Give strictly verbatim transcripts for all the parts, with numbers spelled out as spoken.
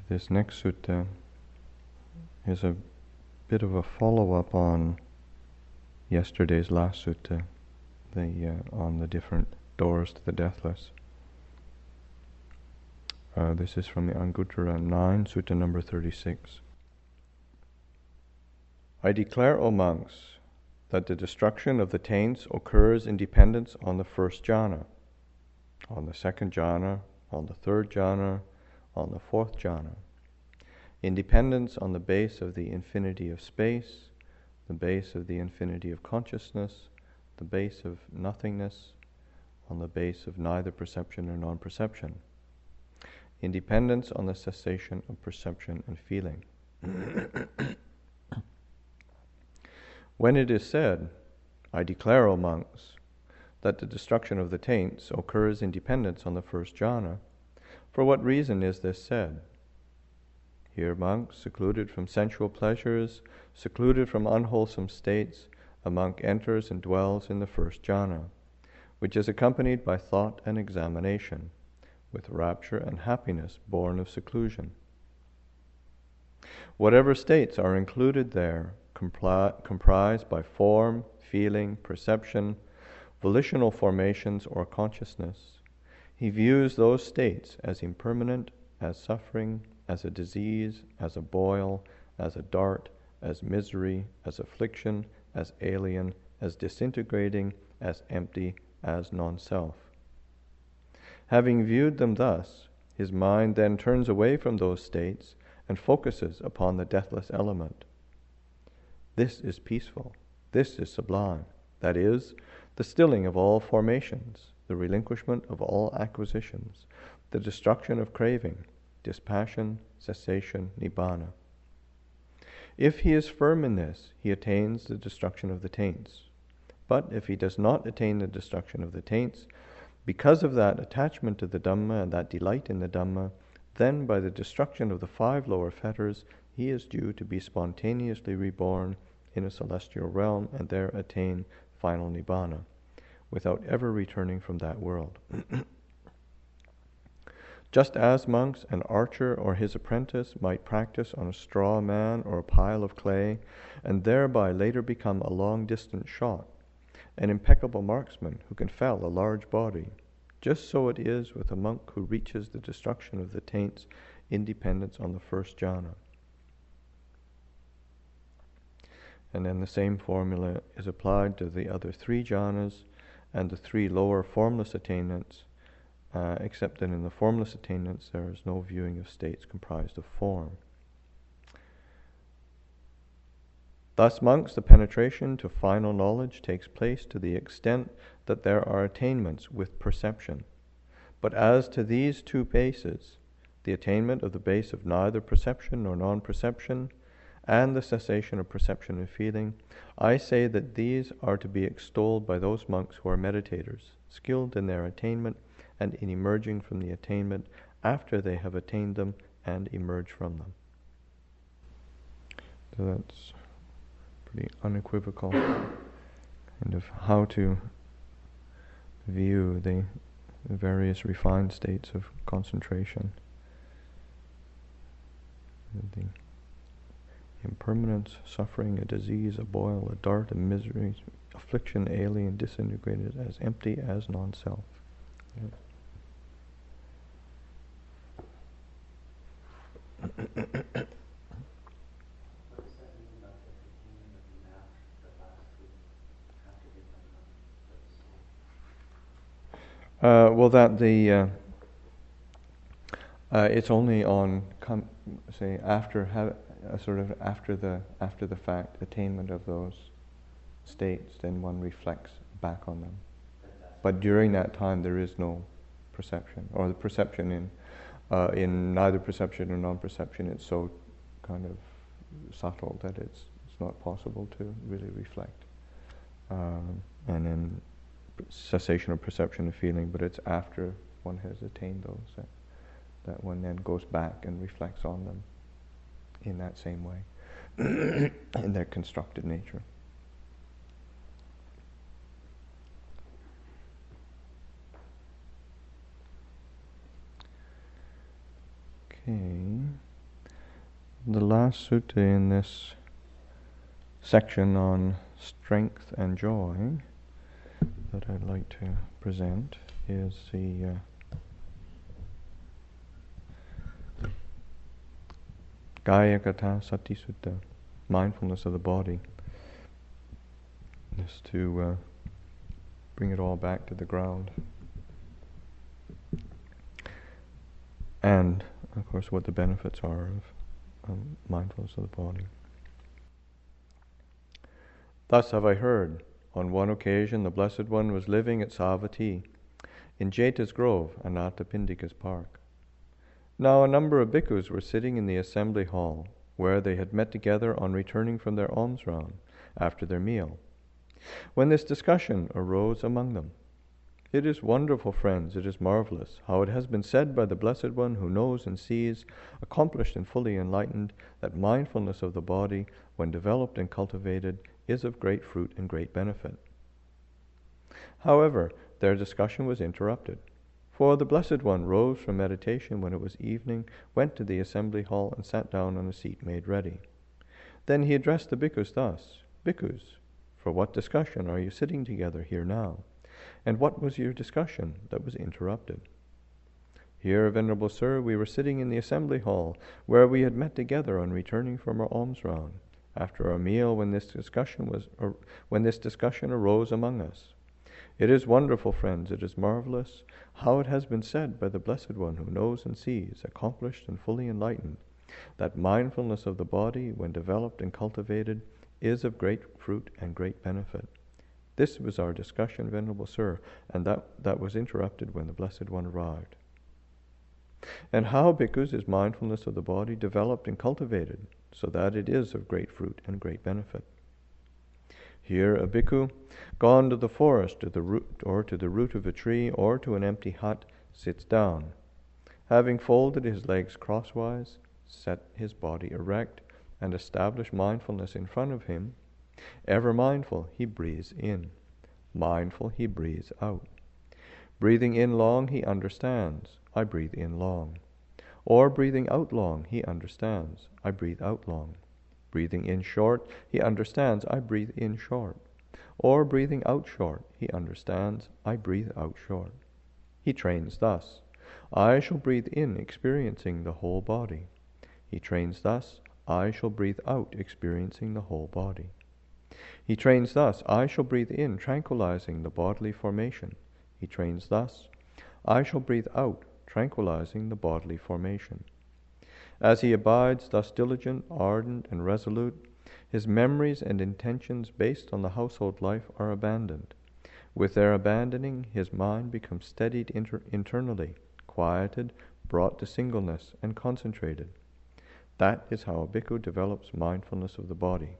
This next sutta is a bit of a follow-up on yesterday's last sutta, the uh, on the different doors to the deathless. Uh, this is from the Anguttara nine, sutta number thirty-six. I declare, O monks, that the destruction of the taints occurs in dependence on the first jhana, on the second jhana, on the third jhana, on the fourth jhana, in dependence on the base of the infinity of space, the base of the infinity of consciousness, the base of nothingness, on the base of neither perception nor non-perception, in dependence on the cessation of perception and feeling. When it is said, I declare, O monks, that the destruction of the taints occurs in dependence on the first jhana, for what reason is this said? Here, monks, secluded from sensual pleasures, secluded from unwholesome states, a monk enters and dwells in the first jhana, which is accompanied by thought and examination, with rapture and happiness born of seclusion. Whatever states are included there, compli- comprised by form, feeling, perception, volitional formations, or consciousness, he views those states as impermanent, as suffering, as a disease, as a boil, as a dart, as misery, as affliction, as alien, as disintegrating, as empty, as non-self. Having viewed them thus, his mind then turns away from those states and focuses upon the deathless element. This is peaceful. This is sublime. That is, the stilling of all formations, the relinquishment of all acquisitions, the destruction of craving, dispassion, cessation, nibbana. If he is firm in this, he attains the destruction of the taints. But if he does not attain the destruction of the taints, because of that attachment to the Dhamma and that delight in the Dhamma, then by the destruction of the five lower fetters, he is due to be spontaneously reborn in a celestial realm and there attain final nibbana, without ever returning from that world. Just as, monks, an archer or his apprentice might practice on a straw man or a pile of clay, and thereby later become a long-distance shot, an impeccable marksman who can fell a large body, just so it is with a monk who reaches the destruction of the taints in dependence on the first jhana. And then the same formula is applied to the other three jhanas and the three lower formless attainments, uh, except that in the formless attainments there is no viewing of states comprised of form. Thus, monks, the penetration to final knowledge takes place to the extent that there are attainments with perception. But as to these two bases, the attainment of the base of neither perception nor non-perception, and the cessation of perception and feeling, I say that these are to be extolled by those monks who are meditators, skilled in their attainment and in emerging from the attainment after they have attained them and emerge from them. So that's pretty unequivocal kind of how to view the various refined states of concentration. The impermanence, suffering, a disease, a boil, a dart, a misery, affliction, alien, disintegrated, as empty as non-self. Yeah. Uh, well, that the uh, uh, it's only on com- say after ha- uh, sort of after the after the fact attainment of those states, then one reflects back on them. But during that time, there is no perception, or the perception in uh, in neither perception or non-perception. It's so kind of subtle that it's it's not possible to really reflect. Um, and then cessation of perception and feeling, but it's after one has attained those that, that one then goes back and reflects on them in that same way, in their constructed nature. Okay. The last sutta in this section on strength and joy that I'd like to present is the uh, Kaya Kata Sati Sutta, mindfulness of the body. Is to uh, bring it all back to the ground. And, of course, what the benefits are of um, mindfulness of the body. Thus have I heard. On one occasion, the Blessed One was living at Savatthi, in Jeta's Grove, Anathapindika's park. Now a number of bhikkhus were sitting in the assembly hall, where they had met together on returning from their alms round, after their meal, when this discussion arose among them. It is wonderful, friends, it is marvelous, how it has been said by the Blessed One who knows and sees, accomplished and fully enlightened, that mindfulness of the body, when developed and cultivated, is of great fruit and great benefit. However, their discussion was interrupted, for the Blessed One rose from meditation when it was evening, went to the assembly hall, and sat down on a seat made ready. Then he addressed the bhikkhus thus: Bhikkhus, for what discussion are you sitting together here now? And what was your discussion that was interrupted? Here, Venerable Sir, we were sitting in the assembly hall, where we had met together on returning from our alms round, after our meal, when this discussion was, or when this discussion arose among us. It is wonderful, friends, it is marvelous, how it has been said by the Blessed One who knows and sees, accomplished and fully enlightened, that mindfulness of the body, when developed and cultivated, is of great fruit and great benefit. This was our discussion, Venerable Sir, and that, that was interrupted when the Blessed One arrived. And how, bhikkhus, is mindfulness of the body developed and cultivated, so that it is of great fruit and great benefit? Here a bhikkhu, gone to the forest, to the root, or to the root of a tree, or to an empty hut, sits down. Having folded his legs crosswise, set his body erect, and established mindfulness in front of him, ever mindful, he breathes in. Mindful, he breathes out. Breathing in long, he understands, I breathe in long. Or breathing out long, he understands, I breathe out long. Breathing in short, he understands, I breathe in short. Or breathing out short, he understands, I breathe out short. He trains thus: I shall breathe in, experiencing the whole body. He trains thus: I shall breathe out, experiencing the whole body. He trains thus: I shall breathe in, tranquilizing the bodily formation. He trains thus: I shall breathe out, tranquilizing the bodily formation. As he abides thus diligent, ardent, and resolute, his memories and intentions based on the household life are abandoned. With their abandoning, his mind becomes steadied inter- internally, quieted, brought to singleness, and concentrated. That is how a bhikkhu develops mindfulness of the body.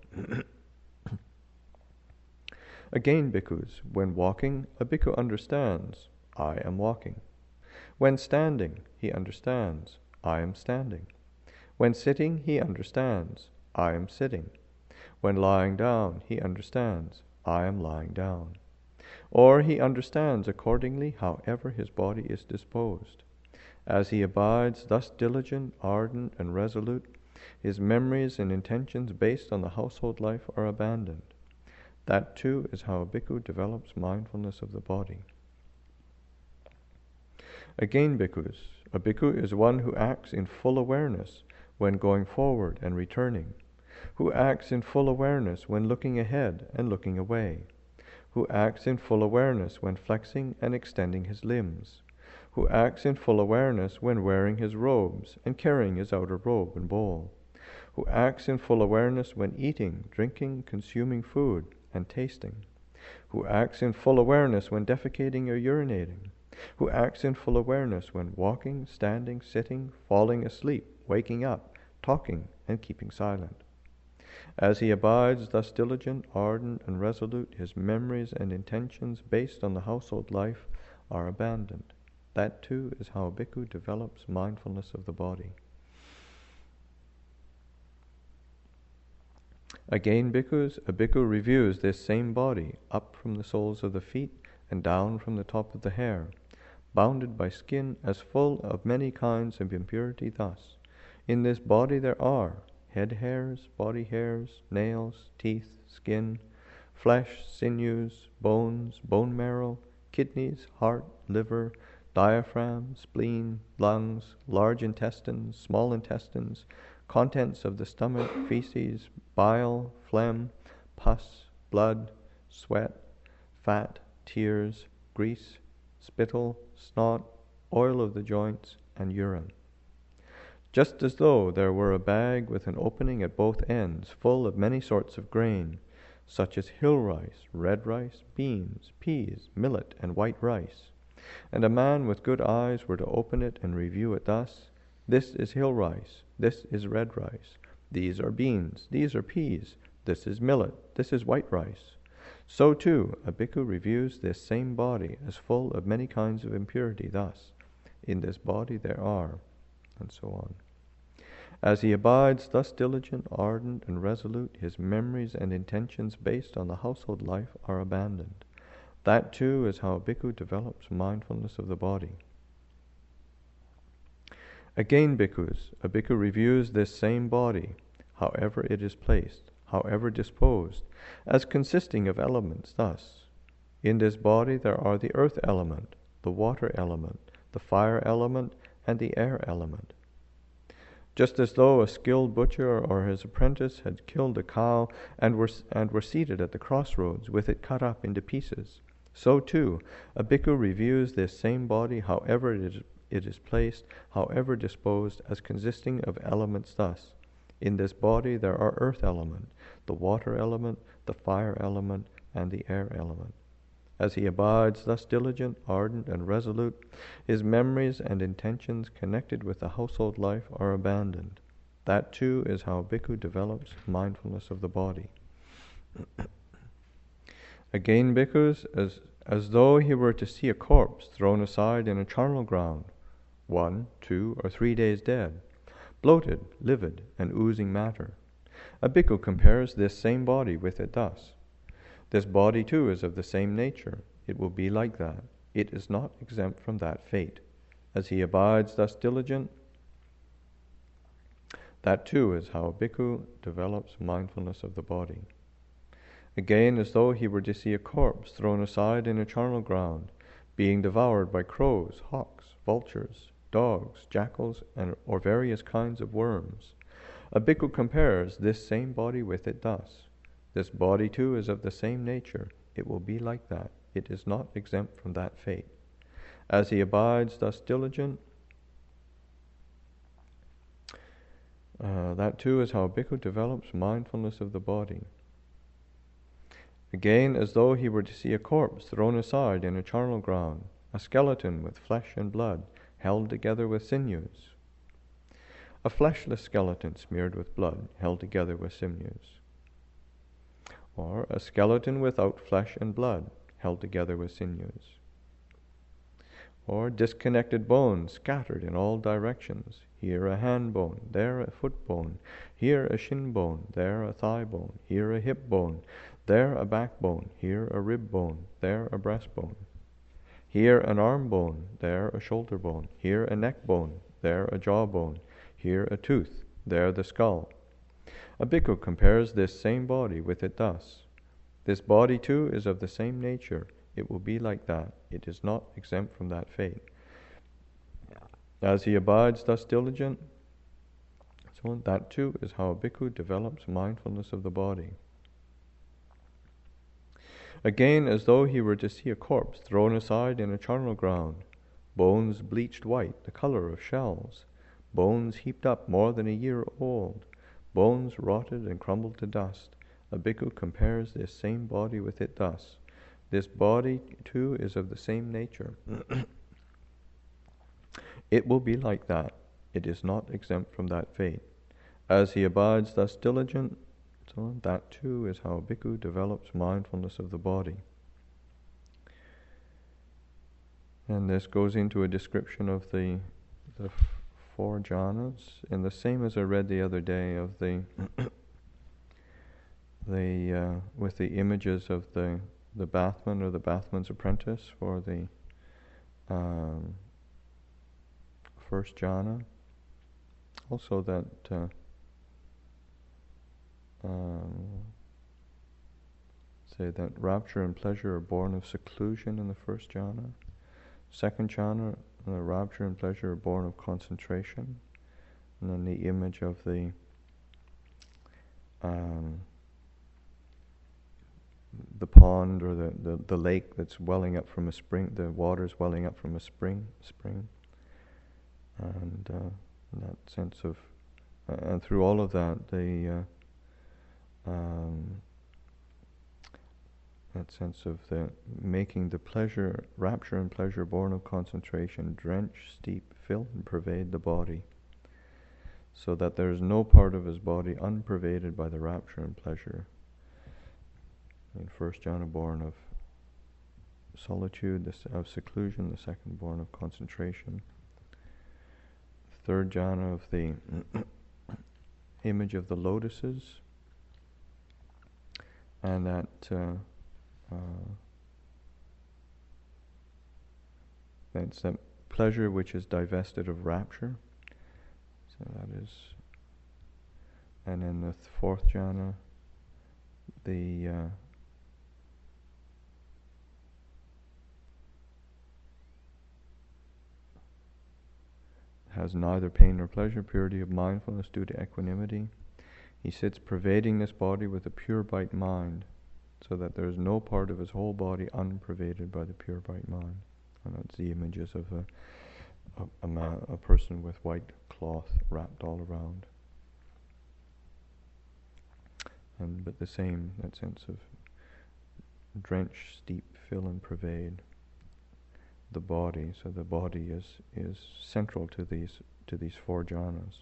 Again, bhikkhus, when walking, a bhikkhu understands, I am walking. When standing, he understands, I am standing. When sitting, he understands, I am sitting. When lying down, he understands, I am lying down. Or he understands accordingly however his body is disposed. As he abides thus diligent, ardent, and resolute, his memories and intentions based on the household life are abandoned. That too is how a bhikkhu develops mindfulness of the body. Again, bhikkhus, a bhikkhu is one who acts in full awareness when going forward and returning, who acts in full awareness when looking ahead and looking away, who acts in full awareness when flexing and extending his limbs, who acts in full awareness when wearing his robes and carrying his outer robe and bowl, who acts in full awareness when eating, drinking, consuming food, and tasting, who acts in full awareness when defecating or urinating, who acts in full awareness when walking, standing, sitting, falling asleep, waking up, talking, and keeping silent. As he abides thus diligent, ardent, and resolute, his memories and intentions based on the household life are abandoned. That too is how a bhikkhu develops mindfulness of the body. Again, bhikkhus, a bhikkhu reviews this same body up from the soles of the feet and down from the top of the hair, bounded by skin as full of many kinds of impurity thus. In this body there are, head hairs, body hairs, nails, teeth, skin, flesh, sinews, bones, bone marrow, kidneys, heart, liver, diaphragm, spleen, lungs, large intestines, small intestines, contents of the stomach, feces, bile, phlegm, pus, blood, sweat, fat, tears, grease, spittle, snot, oil of the joints, and urine. Just as though there were a bag with an opening at both ends, full of many sorts of grain, such as hill rice, red rice, beans, peas, millet, and white rice. And a man with good eyes were to open it and review it thus: this is hill rice, this is red rice, these are beans, these are peas, this is millet, this is white rice. So too, a bhikkhu reviews this same body as full of many kinds of impurity thus: in this body there are, and so on. As he abides thus diligent, ardent, and resolute, his memories and intentions based on the household life are abandoned. That too is how a bhikkhu develops mindfulness of the body. Again, bhikkhus, a bhikkhu reviews this same body, however it is placed, however disposed, as consisting of elements thus: in this body there are the earth element, the water element, the fire element, and the air element. Just as though a skilled butcher or his apprentice had killed a cow and were, and were seated at the crossroads with it cut up into pieces, so too a bhikkhu reviews this same body, however it is, it is placed, however disposed, as consisting of elements thus: in this body there are earth element, the water element, the fire element, and the air element. As he abides thus diligent, ardent, and resolute, his memories and intentions connected with the household life are abandoned. That too is how a bhikkhu develops mindfulness of the body. Again, bhikkhus, as, as though he were to see a corpse thrown aside in a charnel ground, one, two, or three days dead, bloated, livid, and oozing matter. A bhikkhu compares this same body with it thus: this body too is of the same nature. It will be like that. It is not exempt from that fate. As he abides thus diligent, that too is how a bhikkhu develops mindfulness of the body. Again, as though he were to see a corpse thrown aside in a charnel ground, being devoured by crows, hawks, vultures, dogs, jackals, and or various kinds of worms. A bhikkhu compares this same body with it thus: this body too is of the same nature. It will be like that. It is not exempt from that fate. As he abides thus diligent, uh, that too is how a bhikkhu develops mindfulness of the body. Again, as though he were to see a corpse thrown aside in a charnel ground, a skeleton with flesh and blood, held together with sinews. A fleshless skeleton smeared with blood, held together with sinews. Or a skeleton without flesh and blood, held together with sinews. Or disconnected bones scattered in all directions, here a hand bone, there a foot bone, here a shin bone, there a thigh bone, here a hip bone, there a backbone, here a rib bone, there a breastbone. Here an arm bone, there a shoulder bone, here a neck bone, there a jaw bone, here a tooth, there the skull. A bhikkhu compares this same body with it thus: this body too is of the same nature. It will be like that. It is not exempt from that fate. As he abides thus diligent, so that too is how a bhikkhu develops mindfulness of the body. Again, as though he were to see a corpse thrown aside in a charnel ground, bones bleached white, the color of shells, bones heaped up more than a year old, bones rotted and crumbled to dust. A bhikkhu compares this same body with it thus: this body too is of the same nature. It will be like that. It is not exempt from that fate. As he abides thus diligent, so that too is how a bhikkhu develops mindfulness of the body. And this goes into a description of the the four jhanas, and the same as I read the other day of the the uh, with the images of the the bathman or the bathman's apprentice for the um, first jhana. Also that uh, um, say that rapture and pleasure are born of seclusion in the first jhana. Second jhana, the rapture and pleasure are born of concentration. And then the image of the um, the pond or the, the, the lake that's welling up from a spring, the water's welling up from a spring, spring. And uh, that sense of, uh, and through all of that, the uh, um, that sense of the making the pleasure, rapture and pleasure born of concentration, drench, steep, fill and pervade the body, so that there is no part of his body unpervaded by the rapture and pleasure. In first jhana born of solitude, the of seclusion, the second born of concentration. Third jhana of the image of the lotuses, and that uh, uh, that's that pleasure which is divested of rapture. So that is, and in the fourth jhana, the uh, has neither pain nor pleasure, purity of mindfulness due to equanimity. He sits pervading this body with a pure bright mind, so that there is no part of his whole body unpervaded by the pure bright mind. And that's the images of a, a, a, man, a person with white cloth wrapped all around. And but the same, that sense of drench, steep, fill and pervade the body, so the body is is central to these to these four jhanas.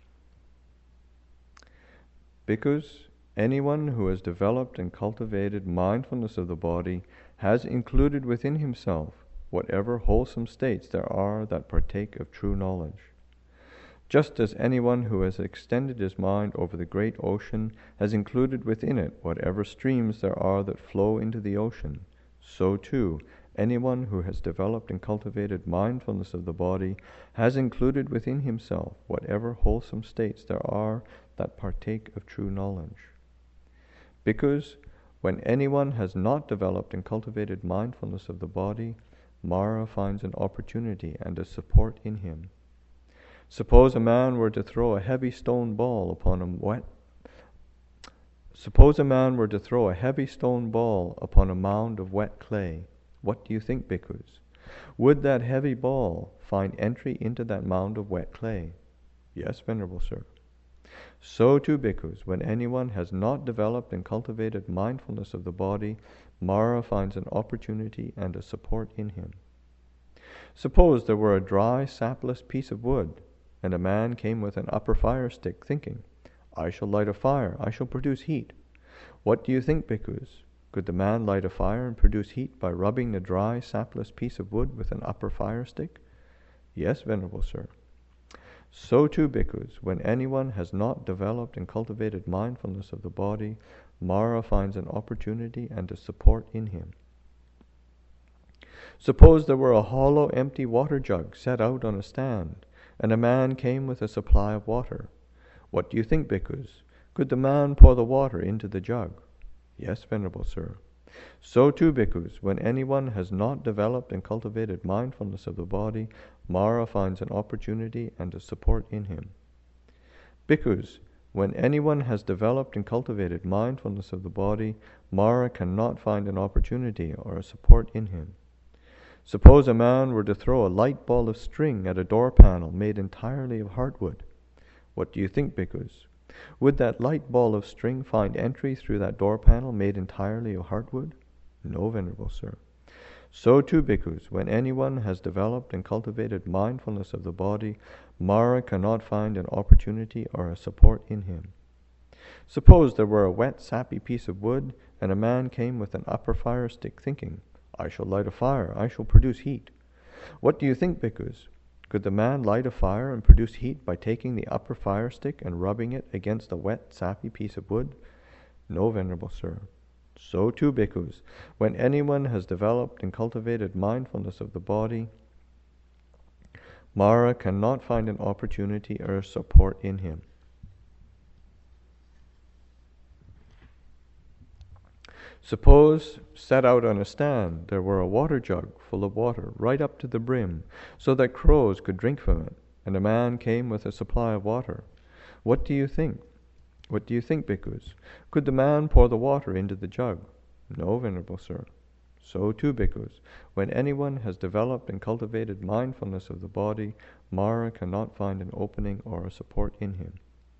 Bhikkhus, anyone who has developed and cultivated mindfulness of the body has included within himself whatever wholesome states there are that partake of true knowledge. Just as anyone who has extended his mind over the great ocean has included within it whatever streams there are that flow into the ocean, so too anyone who has developed and cultivated mindfulness of the body has included within himself whatever wholesome states there are that partake of true knowledge. Because when anyone has not developed and cultivated mindfulness of the body, Mara finds an opportunity and a support in him. Suppose a man were to throw a heavy stone ball upon a wet Suppose a man were to throw a heavy stone ball upon a mound of wet clay. What do you think, bhikkhus? Would that heavy ball find entry into that mound of wet clay? Yes, Venerable Sir. So too, bhikkhus, when anyone has not developed and cultivated mindfulness of the body, Mara finds an opportunity and a support in him. Suppose there were a dry, sapless piece of wood, and a man came with an upper fire stick, thinking, I shall light a fire, I shall produce heat. What do you think, bhikkhus? Could the man light a fire and produce heat by rubbing the dry, sapless piece of wood with an upper fire stick? Yes, Venerable Sir. So too, bhikkhus, when anyone has not developed and cultivated mindfulness of the body, Mara finds an opportunity and a support in him. Suppose there were a hollow, empty water jug set out on a stand, and a man came with a supply of water. What do you think, bhikkhus? Could the man pour the water into the jug? Yes, Venerable Sir. So too, bhikkhus, when anyone has not developed and cultivated mindfulness of the body, Mara finds an opportunity and a support in him. Bhikkhus, when anyone has developed and cultivated mindfulness of the body, Mara cannot find an opportunity or a support in him. Suppose a man were to throw a light ball of string at a door panel made entirely of hardwood. What do you think, bhikkhus? Would that light ball of string find entry through that door panel made entirely of hardwood? No, Venerable Sir. So too, bhikkhus, when anyone has developed and cultivated mindfulness of the body, Mara cannot find an opportunity or a support in him. Suppose there were a wet, sappy piece of wood, and a man came with an upper fire stick, thinking, I shall light a fire, I shall produce heat. What do you think, bhikkhus? Could the man light a fire and produce heat by taking the upper fire stick and rubbing it against a wet, sappy piece of wood? No, Venerable Sir. So too, bhikkhus, when anyone has developed and cultivated mindfulness of the body, Mara cannot find an opportunity or support in him. Suppose, set out on a stand, there were a water jug full of water, right up to the brim, so that crows could drink from it, and a man came with a supply of water. What do you think? What do you think, bhikkhus? Could the man pour the water into the jug? No, Venerable Sir. So too, bhikkhus, when anyone has developed and cultivated mindfulness of the body, Mara cannot find an opening or a support in him.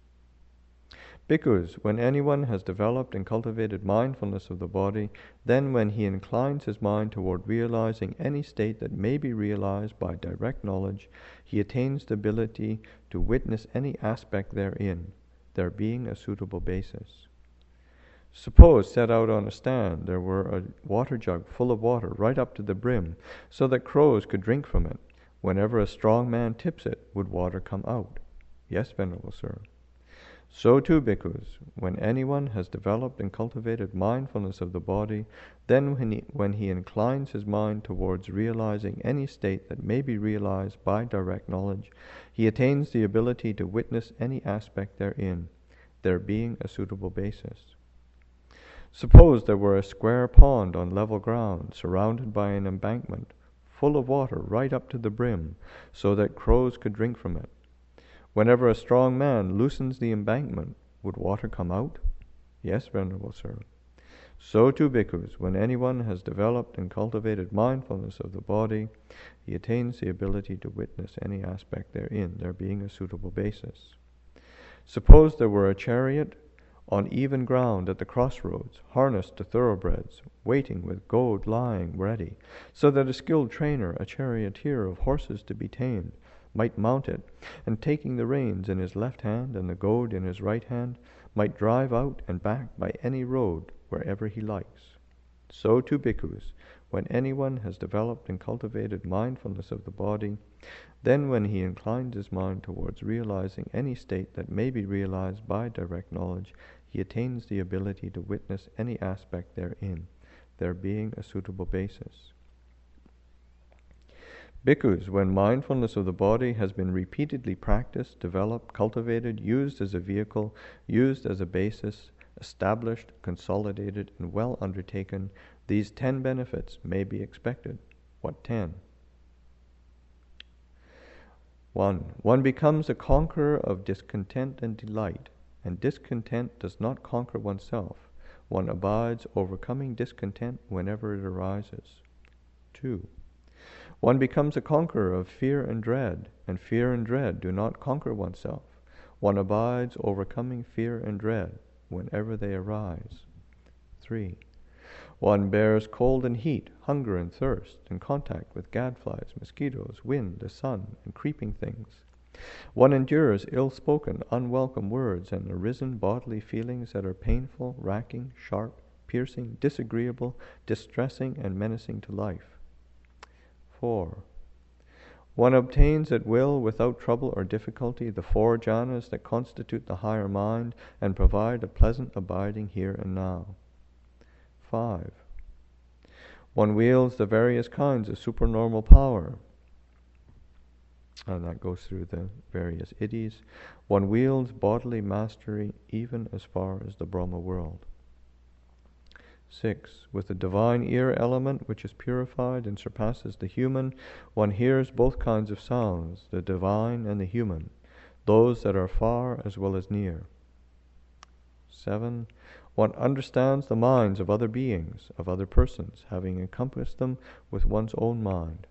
Bhikkhus, when anyone has developed and cultivated mindfulness of the body, then when he inclines his mind toward realizing any state that may be realized by direct knowledge, he attains the ability to witness any aspect therein, there being a suitable basis. Suppose, set out on a stand, there were a water jug full of water right up to the brim, so that crows could drink from it. Whenever a strong man tips it, would water come out? Yes, Venerable Sir. So too, bhikkhus, when anyone has developed and cultivated mindfulness of the body, then when he, when he inclines his mind towards realizing any state that may be realized by direct knowledge, he attains the ability to witness any aspect therein, there being a suitable basis. Suppose there were a square pond on level ground, surrounded by an embankment, full of water right up to the brim, so that crows could drink from it. Whenever a strong man loosens the embankment, would water come out? Yes, Venerable Sir. So too, bhikkhus, when anyone has developed and cultivated mindfulness of the body, he attains the ability to witness any aspect therein, there being a suitable basis. Suppose there were a chariot on even ground at the crossroads, harnessed to thoroughbreds, waiting with goad lying ready, so that a skilled trainer, a charioteer of horses to be tamed, might mount it, and taking the reins in his left hand and the goad in his right hand, might drive out and back by any road wherever he likes. So too, bhikkhus, when anyone has developed and cultivated mindfulness of the body, then when he inclines his mind towards realizing any state that may be realized by direct knowledge, he attains the ability to witness any aspect therein, there being a suitable basis. Bhikkhus, when mindfulness of the body has been repeatedly practiced, developed, cultivated, used as a vehicle, used as a basis, established, consolidated, and well undertaken, these ten benefits may be expected. What ten? One. One becomes a conqueror of discontent and delight, and discontent does not conquer oneself. One abides, overcoming discontent whenever it arises. Two. One becomes a conqueror of fear and dread, and fear and dread do not conquer oneself. One abides, overcoming fear and dread whenever they arise. Three. One bears cold and heat, hunger and thirst, in contact with gadflies, mosquitoes, wind, the sun, and creeping things. One endures ill-spoken, unwelcome words and arisen bodily feelings that are painful, racking, sharp, piercing, disagreeable, distressing, and menacing to life. Four. One obtains at will, without trouble or difficulty, the four jhanas that constitute the higher mind and provide a pleasant abiding here and now. Five. One wields the various kinds of supernormal power, and that goes through the various iddhis. One wields bodily mastery even as far as the Brahma world. Six. With the divine ear element, which is purified and surpasses the human, one hears both kinds of sounds, the divine and the human, those that are far as well as near. Seven. One understands the minds of other beings, of other persons, having encompassed them with one's own mind.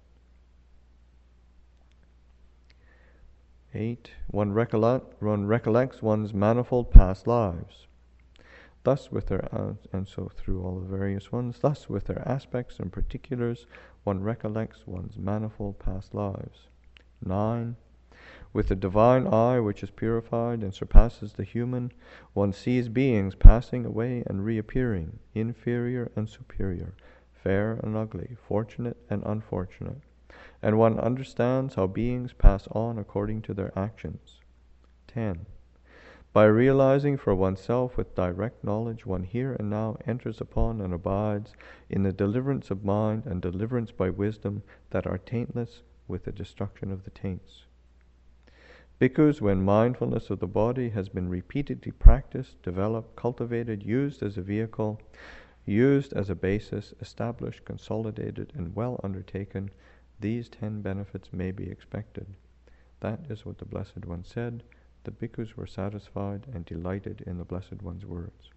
Eight. One, recollect, one recollects one's manifold past lives. Thus with their, uh, and so through all the various ones, thus with their aspects and particulars, one recollects one's manifold past lives. Nine. With the divine eye, which is purified and surpasses the human, one sees beings passing away and reappearing, inferior and superior, fair and ugly, fortunate and unfortunate, and one understands how beings pass on according to their actions. Ten. By realizing for oneself with direct knowledge, one here and now enters upon and abides in the deliverance of mind and deliverance by wisdom that are taintless with the destruction of the taints. Bhikkhus, when mindfulness of the body has been repeatedly practiced, developed, cultivated, used as a vehicle, Used as a basis, established, consolidated, and well undertaken, these ten benefits may be expected. That is what the Blessed One said. The bhikkhus were satisfied and delighted in the Blessed One's words.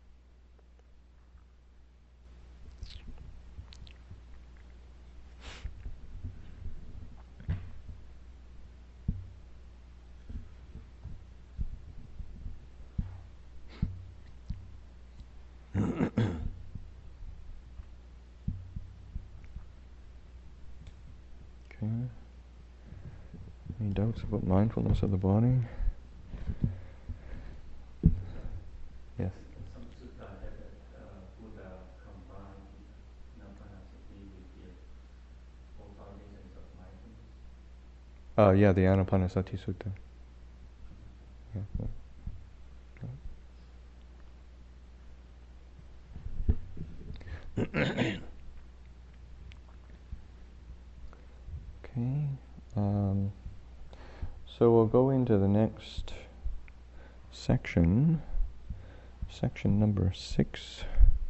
Okay. Any doubts about mindfulness of the body? Yes. Some sutta said that uh, Buddha combined anapanasati with the four foundations of mindfulness. Uh, yeah, the Anapanasati Sutta. Yeah, yeah. Okay. Um, so we'll go into the next section, section number six.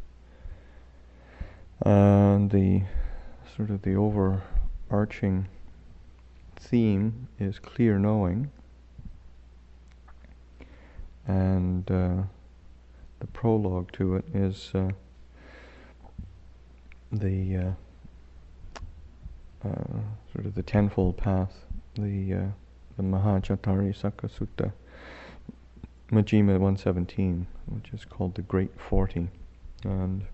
And the sort of the overarching theme is clear knowing, and uh, the prologue to it is uh, the uh, uh, sort of the tenfold path, the uh, the Mahachatari Sakka Sutta, Majjhima one seventeen, which is called the Great Forty, and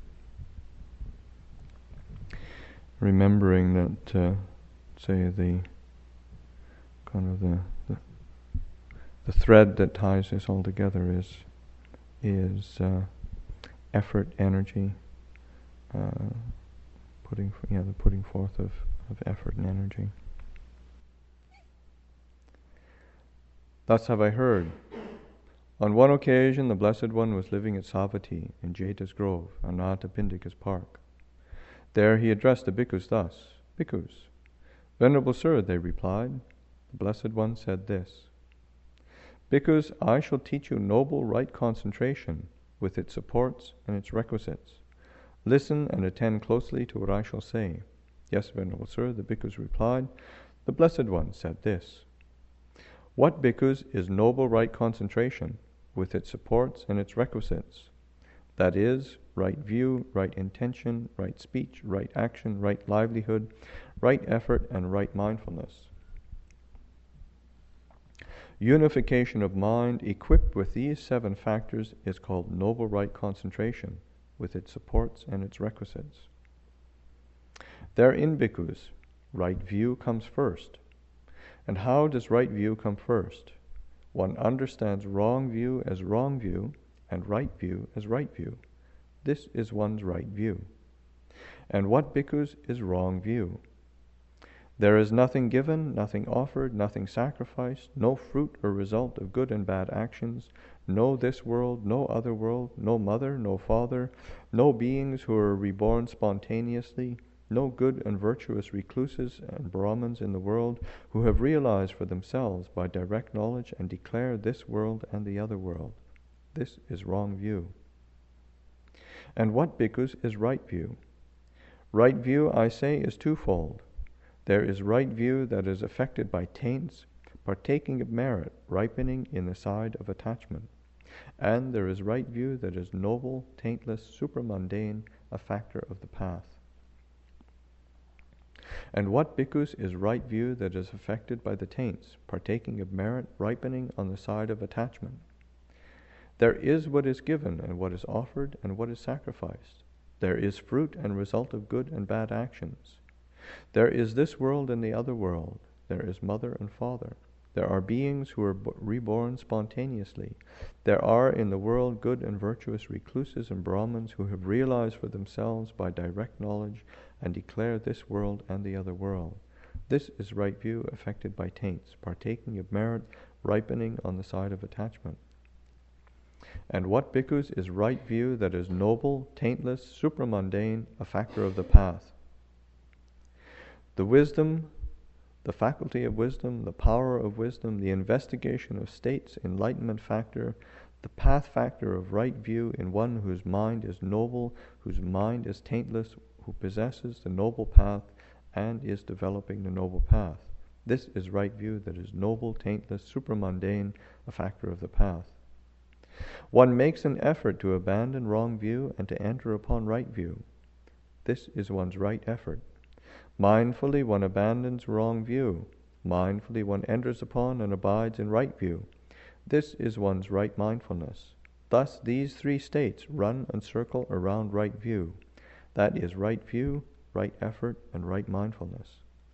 remembering that, uh, say, the kind of the, the the thread that ties this all together is is uh, effort, energy, uh, putting yeah the putting forth of, of effort and energy. Thus have I heard. On one occasion, the Blessed One was living at Savatthi in Jeta's Grove, Anathapindika's park. There he addressed the bhikkhus thus: Bhikkhus, Venerable Sir, they replied, the Blessed One said this: Bhikkhus, I shall teach you noble right concentration with its supports and its requisites. Listen and attend closely to what I shall say. Yes, Venerable Sir, the bhikkhus replied, the Blessed One said this: What, bhikkhus, is noble right concentration with its supports and its requisites? That is, right view, right intention, right speech, right action, right livelihood, right effort, and right mindfulness. Unification of mind equipped with these seven factors is called noble right concentration with its supports and its requisites. Therein, bhikkhus, right view comes first. And how does right view come first? One understands wrong view as wrong view and right view as right view. This is one's right view. And what, bhikkhus, is wrong view? There is nothing given, nothing offered, nothing sacrificed, no fruit or result of good and bad actions, no this world, no other world, no mother, no father, no beings who are reborn spontaneously, no good and virtuous recluses and Brahmins in the world who have realized for themselves by direct knowledge and declare this world and the other world. This is wrong view. And what, bhikkhus, is right view? Right view, I say, is twofold. There is right view that is affected by taints, partaking of merit, ripening in the side of attachment. And there is right view that is noble, taintless, supramundane, a factor of the path. And what, bhikkhus, is right view that is affected by the taints, partaking of merit, ripening on the side of attachment? There is what is given and what is offered and what is sacrificed. There is fruit and result of good and bad actions. There is this world and the other world. There is mother and father. There are beings who are reborn spontaneously. There are in the world good and virtuous recluses and Brahmins who have realized for themselves by direct knowledge and declare this world and the other world. This is right view affected by taints, partaking of merit, ripening on the side of attachment. And what, bhikkhus, is right view that is noble, taintless, supramundane, a factor of the path? The wisdom, the faculty of wisdom, the power of wisdom, the investigation of states, enlightenment factor, The path factor of right view in one whose mind is noble, whose mind is taintless, who possesses the noble path and is developing the noble path. This is right view that is noble, taintless, supramundane, a factor of the path. One makes an effort to abandon wrong view and to enter upon right view. This is one's right effort. Mindfully one abandons wrong view. Mindfully one enters upon and abides in right view. This is one's right mindfulness. Thus these three states run and circle around right view. That is right view, right effort, and right mindfulness.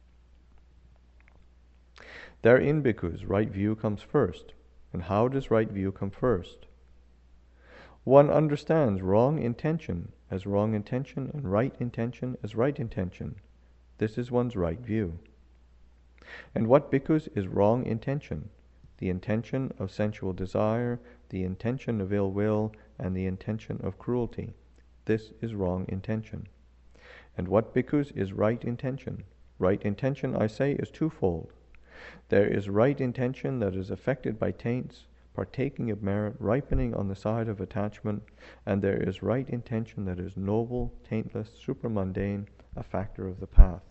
Therein, bhikkhus, right view comes first. And how does right view come first? One understands wrong intention as wrong intention and right intention as right intention. This is one's right view. And what, bhikkhus, is wrong intention? The intention of sensual desire, the intention of ill will, and the intention of cruelty. This is wrong intention. And what, bhikkhus, is right intention? Right intention, I say, is twofold. There is right intention that is affected by taints, partaking of merit, ripening on the side of attachment, and there is right intention that is noble, taintless, supramundane, a factor of the path.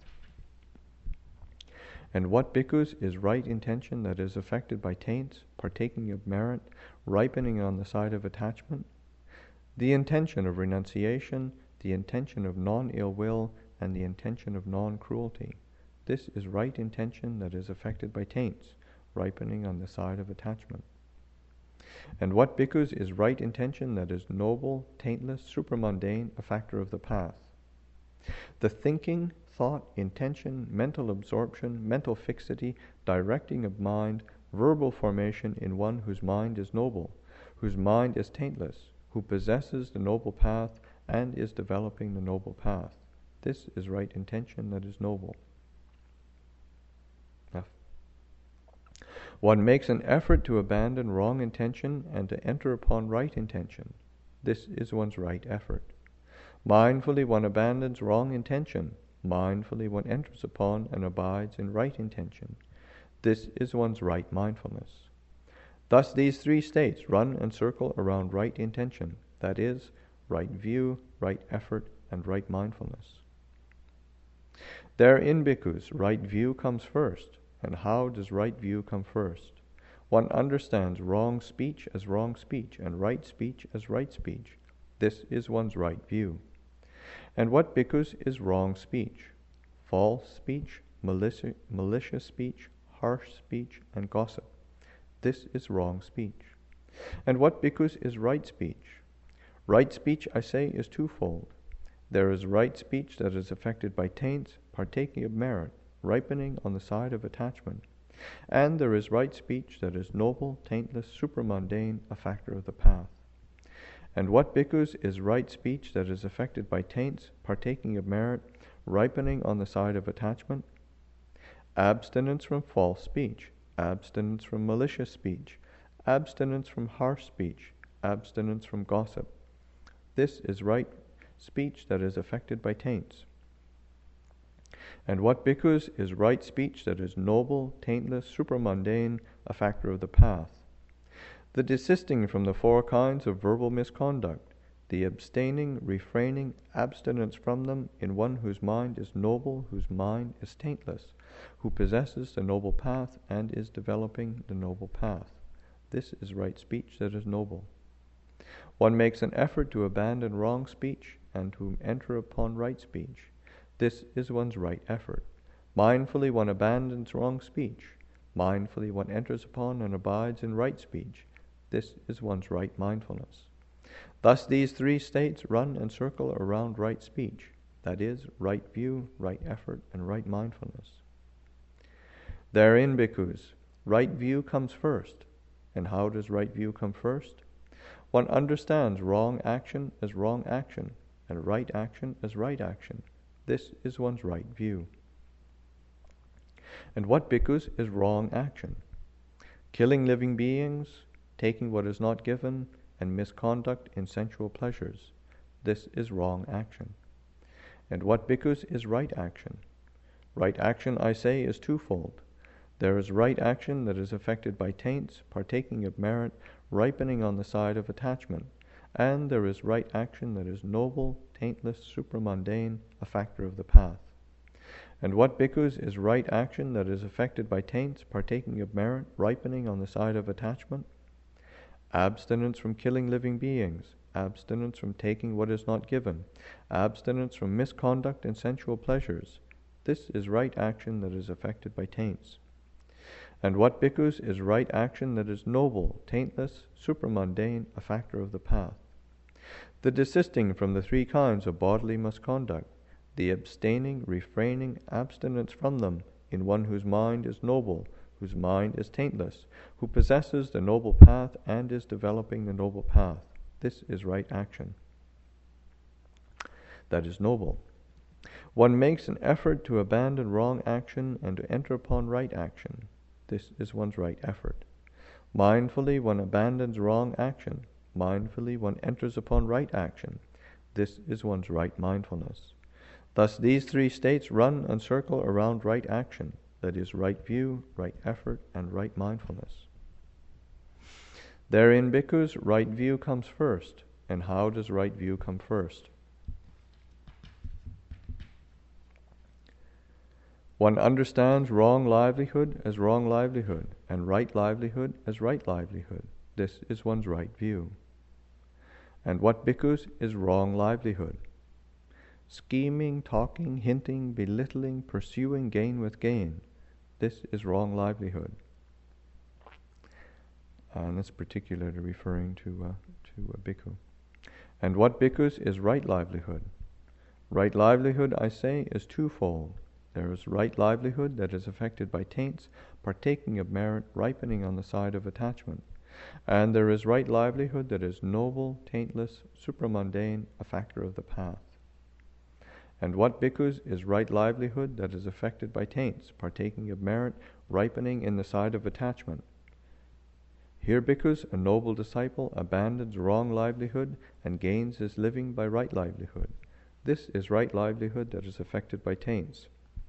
And what, bhikkhus, is right intention that is affected by taints, partaking of merit, ripening on the side of attachment? The intention of renunciation, the intention of non-ill will, and the intention of non-cruelty. This is right intention that is affected by taints, ripening on the side of attachment. And what, bhikkhus, is right intention that is noble, taintless, supramundane, a factor of the path? The thinking, thought, intention, mental absorption, mental fixity, directing of mind, verbal formation in one whose mind is noble, whose mind is taintless, who possesses the noble path and is developing the noble path. This is right intention that is noble. One makes an effort to abandon wrong intention and to enter upon right intention. This is one's right effort. Mindfully one abandons wrong intention. Mindfully one enters upon and abides in right intention. This is one's right mindfulness. Thus these three states run and circle around right intention, that is, right view, right effort, and right mindfulness. Therein, bhikkhus, right view comes first. And how does right view come first? One understands wrong speech as wrong speech, and right speech as right speech. This is one's right view. And what, bhikkhus, is wrong speech? False speech, malicious, malicious speech, harsh speech, and gossip. This is wrong speech. And what, bhikkhus, is right speech? Right speech, I say, is twofold. There is right speech that is affected by taints, partaking of merit, ripening on the side of attachment. And there is right speech that is noble, taintless, supramundane, a factor of the path. And what, bhikkhus, is right speech that is affected by taints, partaking of merit, ripening on the side of attachment? Abstinence from false speech, abstinence from malicious speech, abstinence from harsh speech, abstinence from gossip. This is right speech that is affected by taints. And what, bhikkhus, is right speech that is noble, taintless, supramundane, a factor of the path? The desisting from the four kinds of verbal misconduct, the abstaining, refraining, abstinence from them in one whose mind is noble, whose mind is taintless, who possesses the noble path and is developing the noble path. This is right speech that is noble. One makes an effort to abandon wrong speech and to enter upon right speech. This is one's right effort. Mindfully one abandons wrong speech. Mindfully one enters upon and abides in right speech. This is one's right mindfulness. Thus these three states run and circle around right speech, that is, right view, right effort, and right mindfulness. Therein, bhikkhus, right view comes first. And how does right view come first? One understands wrong action as wrong action, and right action as right action. This is one's right view. And what, bhikkhus, is wrong action? Killing living beings, taking what is not given, and misconduct in sensual pleasures. This is wrong action. And what, bhikkhus, is right action? Right action, I say, is twofold. There is right action that is affected by taints, partaking of merit, ripening on the side of attachment. And there is right action that is noble, taintless, supramundane, a factor of the path. And what, bhikkhus, is right action that is affected by taints, partaking of merit, ripening on the side of attachment? Abstinence from killing living beings, abstinence from taking what is not given, abstinence from misconduct and sensual pleasures. This is right action that is affected by taints. And what, bhikkhus, is right action that is noble, taintless, supramundane, a factor of the path? The desisting from the three kinds of bodily misconduct, the abstaining, refraining, abstinence from them in one whose mind is noble, whose mind is taintless, who possesses the noble path and is developing the noble path. This is right action that is noble. One makes an effort to abandon wrong action and to enter upon right action. This is one's right effort. Mindfully one abandons wrong action. Mindfully one enters upon right action. This is one's right mindfulness. Thus these three states run and circle around right action, that is, right view, right effort, and right mindfulness. Therein, bhikkhus, right view comes first. And how does right view come first? One understands wrong livelihood as wrong livelihood, and right livelihood as right livelihood. This is one's right view. And what, bhikkhus, is wrong livelihood? Scheming, talking, hinting, belittling, pursuing gain with gain. This is wrong livelihood. And that's particularly referring to, uh, to a bhikkhu. And what, bhikkhus, is right livelihood? Right livelihood, I say, is twofold. There is right livelihood that is affected by taints, partaking of merit, ripening on the side of attachment. And there is right livelihood that is noble, taintless, supramundane, a factor of the path. And what, bhikkhus, is right livelihood that is affected by taints, partaking of merit, ripening in the side of attachment? Here, bhikkhus, a noble disciple abandons wrong livelihood and gains his living by right livelihood. This is right livelihood that is affected by taints.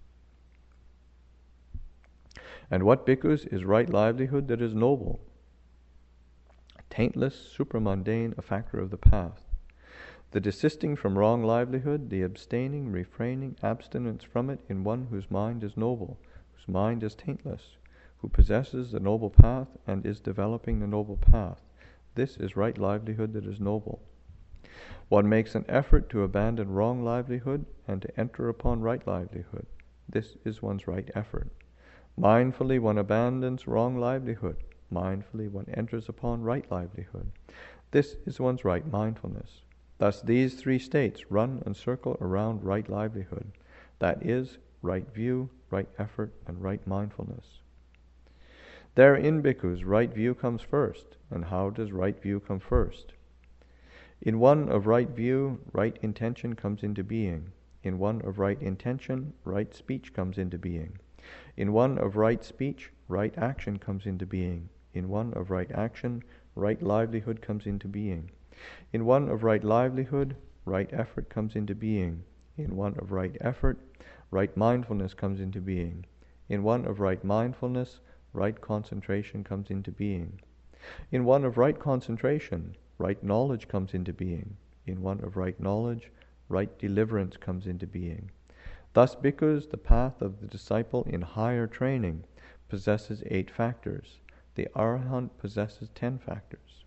And what, bhikkhus, is right livelihood that is noble, taintless, supramundane, a factor of the path? The desisting from wrong livelihood, the abstaining, refraining, abstinence from it in one whose mind is noble, whose mind is taintless, who possesses the noble path and is developing the noble path. This is right livelihood that is noble. One makes an effort to abandon wrong livelihood and to enter upon right livelihood. This is one's right effort. Mindfully one abandons wrong livelihood. Mindfully one enters upon right livelihood. This is one's right mindfulness. Thus these three states run and circle around right livelihood. That is, right view, right effort, and right mindfulness. Therein, bhikkhus, right view comes first. And how does right view come first? In one of right view, right intention comes into being. In one of right intention, right speech comes into being. In one of right speech, right action comes into being. In one of right action, right livelihood comes into being. In one of right livelihood, right effort comes into being. In one of right effort, right mindfulness comes into being. In one of right mindfulness, right concentration comes into being. In one of right concentration, right knowledge comes into being. In one of right knowledge, right deliverance comes into being. Thus, bhikkhus, the path of the disciple in higher training possesses eight factors. The arahant possesses ten factors.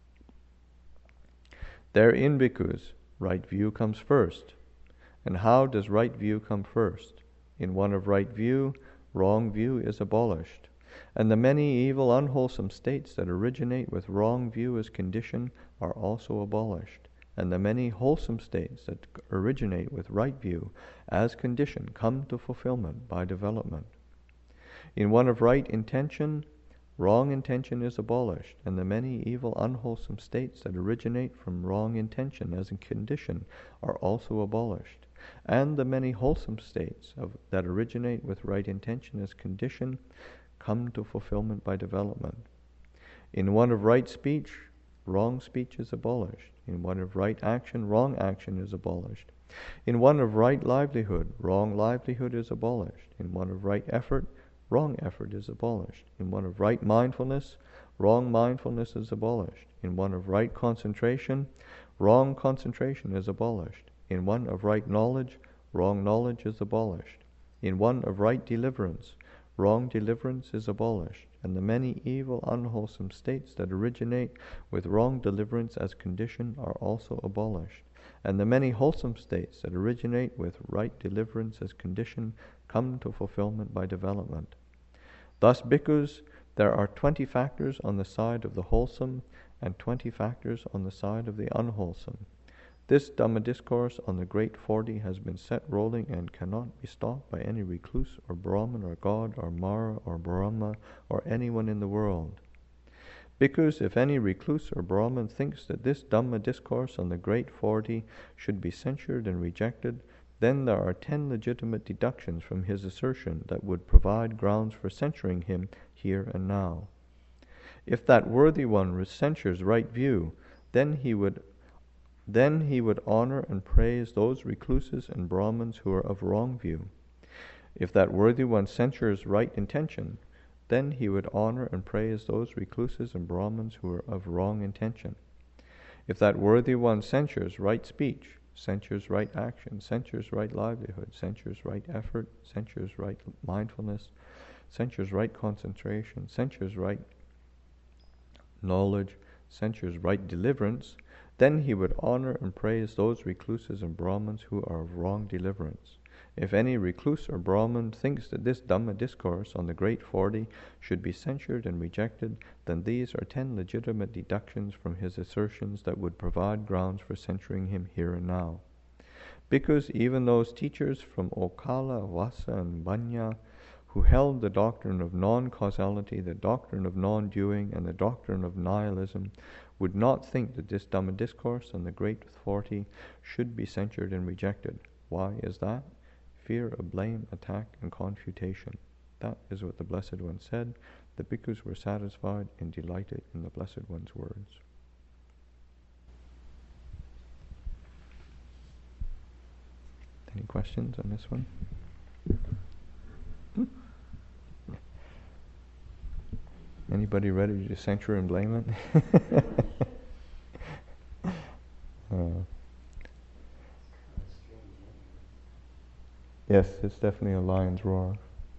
Therein, bhikkhus, right view comes first. And how does right view come first? In one of right view, wrong view is abolished. And the many evil, unwholesome states that originate with wrong view as condition are also abolished. And the many wholesome states that originate with right view as condition come to fulfillment by development. In one of right intention, wrong intention is abolished, and the many evil, unwholesome states that originate from wrong intention as a condition are also abolished. And the many wholesome states of, that originate with right intention as condition come to fulfillment by development. In one of right speech, wrong speech is abolished. In one of right action, wrong action is abolished. In one of right livelihood, wrong livelihood is abolished. In one of right effort, wrong effort is abolished. In one of right mindfulness, wrong mindfulness is abolished. In one of right concentration, wrong concentration is abolished. In one of right knowledge, wrong knowledge is abolished. In one of right deliverance, wrong deliverance is abolished. And the many evil, unwholesome states that originate with wrong deliverance as condition are also abolished. And the many wholesome states that originate with right deliverance as condition come to fulfillment by development. Thus, bhikkhus, there are twenty factors on the side of the wholesome and twenty factors on the side of the unwholesome. This Dhamma discourse on the great forty has been set rolling and cannot be stopped by any recluse or Brahman or God or Mara or Brahma or anyone in the world. Bhikkhus, if any recluse or Brahman thinks that this Dhamma discourse on the great forty should be censured and rejected, then there are ten legitimate deductions from his assertion that would provide grounds for censuring him here and now. If that worthy one censures right view, then he would then he would honor and praise those recluses and Brahmins who are of wrong view. If that worthy one censures right intention, then he would honor and praise those recluses and Brahmins who are of wrong intention. If that worthy one censures right speech, censures right action, censures right livelihood, censures right effort, censures right mindfulness, censures right concentration, censures right knowledge, censures right deliverance, then he would honor and praise those recluses and Brahmins who are of wrong deliverance. If any recluse or Brahman thinks that this Dhamma discourse on the great forty should be censured and rejected, then these are ten legitimate deductions from his assertions that would provide grounds for censuring him here and now. Because even those teachers from Okala, Vasa, and Banya who held the doctrine of non-causality, the doctrine of non-doing, and the doctrine of nihilism, would not think that this Dhamma discourse on the great forty should be censured and rejected. Why is that? Fear of blame, attack, and confutation. That is what the Blessed One said. The bhikkhus were satisfied and delighted in the Blessed One's words. Any questions on this one? Hmm? Anybody ready to censure and blame it? uh, yes, it's definitely a lion's roar.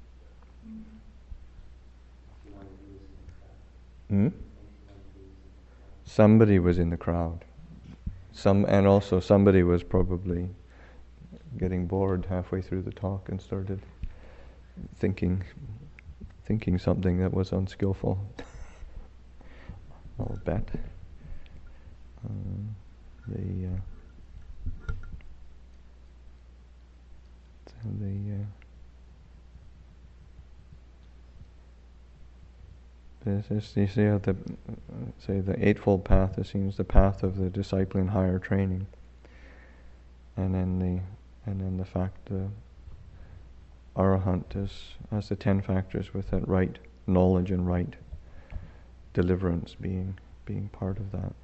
Hmm? Somebody was in the crowd. Some, and also somebody was probably getting bored halfway through the talk and started thinking thinking something that was unskillful. I'll bet. Uh, the uh, so the uh, this is, you see how the uh, say the Eightfold Path it seems the path of the disciple in higher training, and then the and then the fact the Arahant is as the ten factors with that right knowledge and right deliverance being being part of that.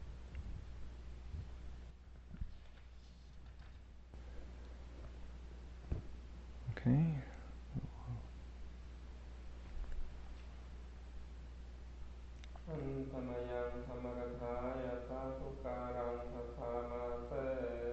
Okay. Antamayang Samakatha Yata Tukarang Sasamase